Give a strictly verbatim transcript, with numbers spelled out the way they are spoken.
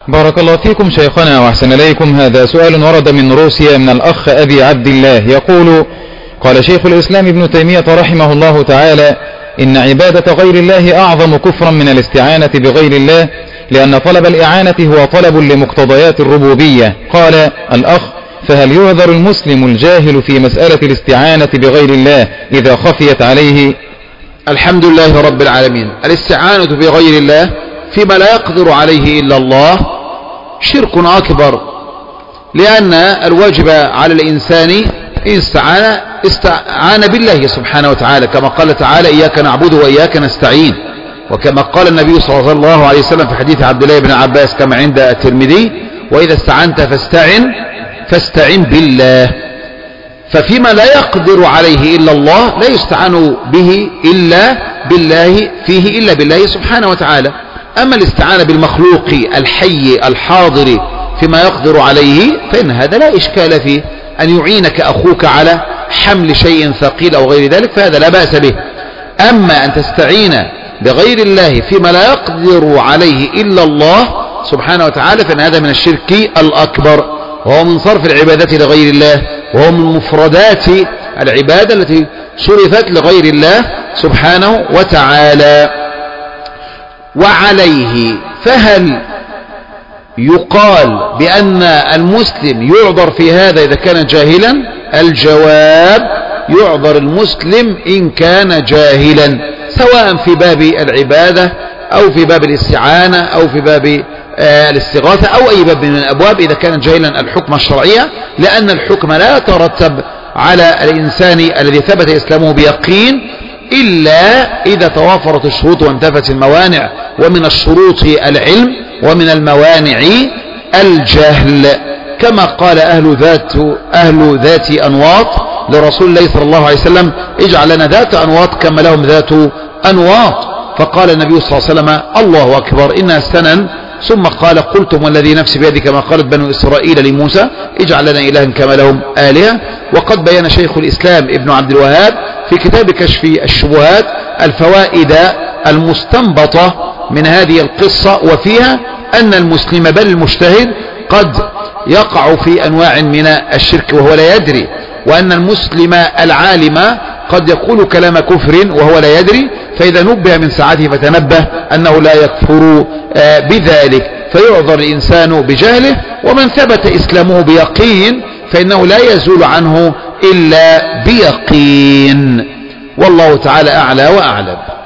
بارك الله فيكم شيخنا وأحسن إليكم. هذا سؤال ورد من روسيا من الأخ أبي عبد الله يقول: قال شيخ الإسلام ابن تيمية رحمه الله تعالى: إن عبادة غير الله أعظم كفرا من الاستعانة بغير الله، لأن طلب الإعانة هو طلب لمقتضيات الربوبية. قال الأخ: فهل يعذر المسلم الجاهل في مسألة الاستعانة بغير الله إذا خفيت عليه؟ الحمد لله رب العالمين. الاستعانة بغير الله فيما لا يقدر عليه إلا الله شرك أكبر، لأن الواجب على الإنسان إن استعان استعان بالله سبحانه وتعالى، كما قال تعالى: إياك نعبد وإياك نستعين، وكما قال النبي صلى الله عليه وسلم في حديث عبد الله بن عباس كما عند الترمذي: وإذا استعنت فاستعن فاستعن بالله. ففيما لا يقدر عليه إلا الله لا يستعان به إلا بالله فيه إلا بالله سبحانه وتعالى. أما الاستعانة بالمخلوق الحي الحاضر فيما يقدر عليه فإن هذا لا إشكال فيه، أن يعينك أخوك على حمل شيء ثقيل أو غير ذلك فهذا لا بأس به. أما أن تستعين بغير الله فيما لا يقدر عليه إلا الله سبحانه وتعالى فإن هذا من الشرك الأكبر، وهو من صرف العبادة لغير الله، وهو من مفردات العبادة التي صرفت لغير الله سبحانه وتعالى. وعليه فهل يقال بأن المسلم يعذر في هذا إذا كان جاهلا؟ الجواب: يعذر المسلم إن كان جاهلا، سواء في باب العبادة أو في باب الاستعانة أو في باب الاستغاثة أو أي باب من الأبواب، إذا كان جاهلا الحكم الشرعية، لأن الحكم لا يترتب على الإنسان الذي ثبت إسلامه بيقين إلا إذا توافرت الشروط وانتفت الموانع، ومن الشروط العلم ومن الموانع الجهل، كما قال أهل ذات أهل ذات أنواط لرسول الله صلى الله عليه وسلم: اجعل لنا ذات أنواط كما لهم ذات أنواط. فقال النبي صلى الله عليه وسلم: الله أكبر إنها سنن. ثم قال: قلتم والذي نفسي بيدي كما قالت بنو إسرائيل لموسى: اجعل لنا إلها كما لهم آلهة. وقد بيان شيخ الإسلام ابن عبد الوهاب في كتاب كشف الشبهات الفوائد المستنبطة من هذه القصة، وفيها أن المسلم بل المجتهد قد يقع في أنواع من الشرك وهو لا يدري، وأن المسلم العالم قد يقول كلام كفر وهو لا يدري، فإذا نبه من ساعته فتنبه أنه لا يكفر بذلك، فيعذر الإنسان بجهله. ومن ثبت إسلامه بيقين فإنه لا يزول عنه إلا بيقين، والله تعالى أعلى وأعلم.